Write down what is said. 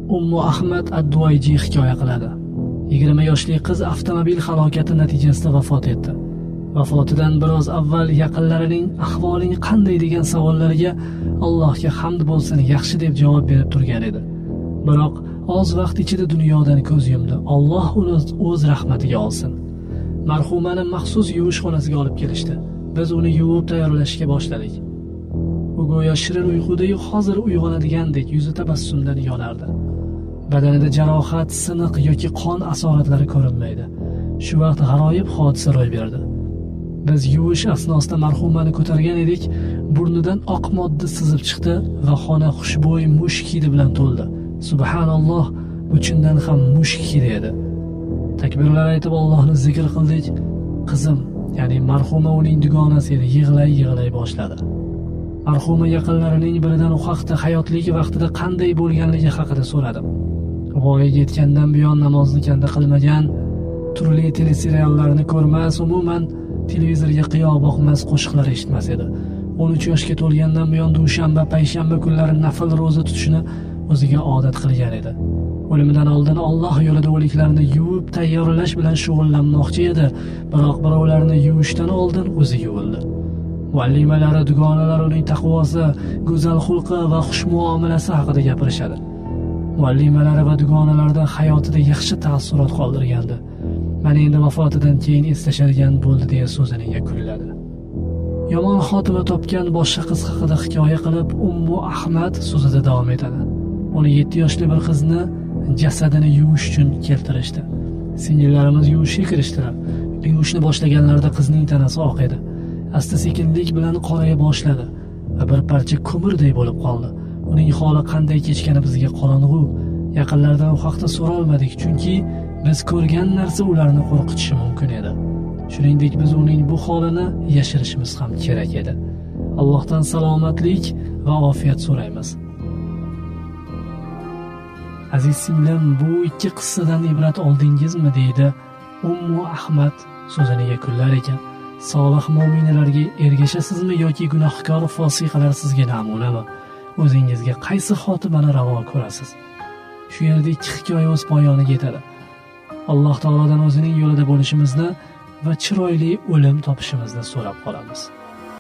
Ummu Ahmad ad-Duayji hikoya qiladi. 20 yoshli qiz avtomobil halokati natijasida vafot etdi. Vafotidan biroz avval yaqinlarining ahvoling qanday degan savollariga Allohga hamd bo'lsin, yaxshi deb javob berib turgan edi. Biroq oz vaqt ichida dunyodan ko'z yumdi. Alloh uni o'z rahmatiga olsin. Marhumani maxsus yuvish xonasiga olib kelishdi. Biz uni yuvib tayyorlashga boshladik. U go'yo shirin uyquda-yu hozir uyg'onadigandek yuzi tabassumdan yonardi. Badanida jarohat, siniq yoki qon asoratlari ko'rinmaydi. Shu vaqt g'aroyib hodisa ro'y berdi. Biz yuvish asnosida marhumani ko'targan edik, burnidan oq modda sizib chiqdi va xona xushbo'y mushk hidi bilan to'ldi. Subhanalloh, bu chindan ham mushk hidi edi. Takbirlar aytib Allohni zikr qildik. Qizim, ya'ni marhuma uning dugonasi edi, yig'lay boshladi. Marhuma yaqinlarining biridan u haqda hayotlik vaqtida qanday bo'lganligi haqida so'radim. Voyaga yetgandan buyon namozni kanda qilmagan, turli teleseriallarni ko'rmas, umuman televizorga qiyo boqmas, qo'shiqlar eshitmas edi. 13 yoshga to'lgandan buyon dushanba, payshanba kunlari nafl roza tutishni o'ziga odat qilgan edi. O'limidan oldin Alloh yo'lida o'liklarni yuvib tayyorlash bilan shug'ullanmoqchi edi, biroq birovlarni yuvishdan oldin o'zi yuvildi. Muallimalari, dugonalar uning taqvosi, go'zal xulqi va xushmuomalasi haqida gapirishadi. Muallimalari va dugonalardan hayotida yaxshi ta'ssurot qoldirgandi. Mana endi vafotidan keyin eslashadigan bo'ldi deya so'zini yakunladi. Yomon xotima topgan boshqa qiz haqida hikoya qilib, Ummu Ahmad so'zida davom etadi. 17 yoshli bir qizni jasadini yuvish uchun keltirishdi. Singillarimiz yuvishga kirishdilar. Yuvishni boshlaganlarida qizning tanasi oq edi. Asta-sekinlik bilan qoraya boshladi va bir parcha ko'mirday bo'lib qoldi. Uning holi qanday kechgani bizga qorong'u. Yaqinlardan u haqda so'rolmadik, chunki biz ko'rgan narsa ularni qo'rqitishi mumkin edi. Shuningdek, biz uning bu holini yashirishimiz ham kerak edi. Allohdan salomatlik va ofiyat so'raymiz. Aziz singlim, bu ikki qissadan ibrat oldingizmi, deydi Ummu Ahmad so'zini yakunlar ekan. Solih mu'minlarga ergashasizmi yoki gunohkor fosiqalar sizga namunami? O'zingizga qaysi xotimani ravo ko'rasiz? Shu yerda ikki hikoya o'z poyoniga yetadi. Alloh taolodan o'zining yo'lida bo'lishimizni va chiroyli o'lim topishimizni so'rab qolamiz.